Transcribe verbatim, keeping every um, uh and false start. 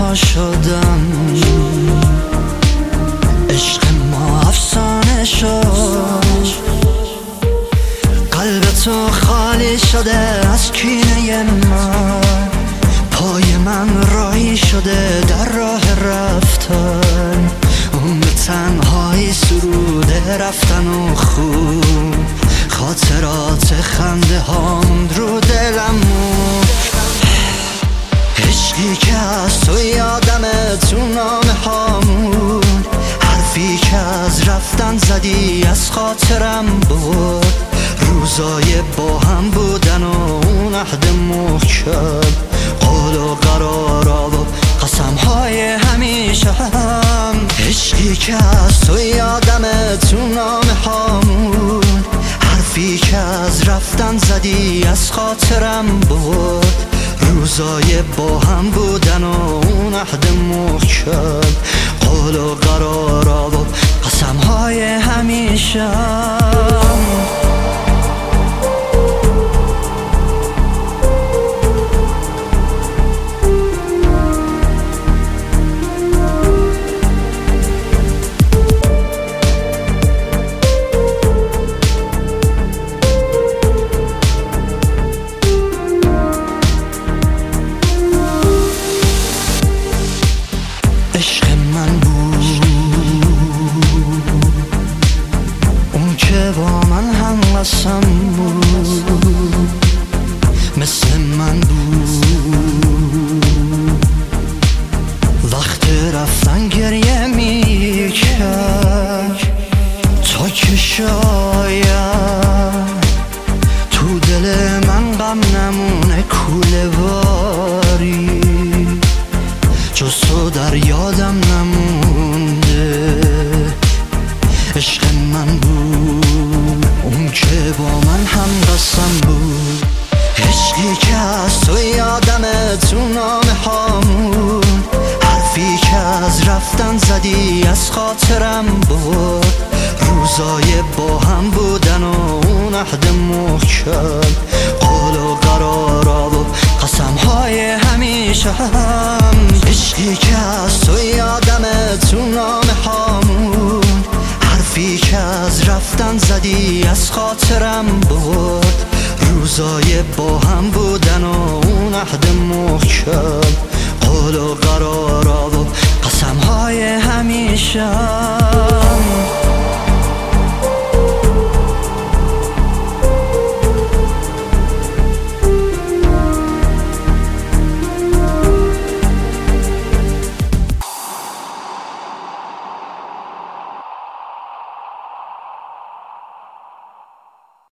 پا شدم، عشق ما افسانه شد، قلب تو خالی شده از کینه من، پای من راهی شده در راه رفتن، اون به تنهایی سروده رفتن و خون، خاطرات خنده هام رو دلم، عشقی که از تو یادمه تو نامه هامون، حرفی که از رفتن زدی از خاطرم بود، روزای با هم بودن و اون عهد محکم، قول و قرارا و قسمهای همیشه هم، عشقی که از تو یادمه تو نامه هامون، حرفی که از رفتن زدی از خاطرم بود، روزای با هم بودن و اون عهد محکم، قول و قرارا و قسمهای همیشه. عشق من بود اون که با من هم قسم بود، مثل من بود وقت رفتن گریه میکرد، تا که شاید تو دل من غم نمونه کوله واری، جز تو در یادم نمونده. عشق من بود اون که با من هم قسم بود، عشقی که از تو یادمه تو نامه هامون، حرفی که از رفتن زدی از خاطرم بود، روزای با هم بودن و اون عهد محکم، قول و قرارا و قسمهای همیشه هم، عشقی که از تو یادمه تو نامه هامون، حرفی که از رفتن زدی از خاطرم بود، روزای با هم بودن و اون عهد محکم، قول و قرارا و قسمهای همیشه.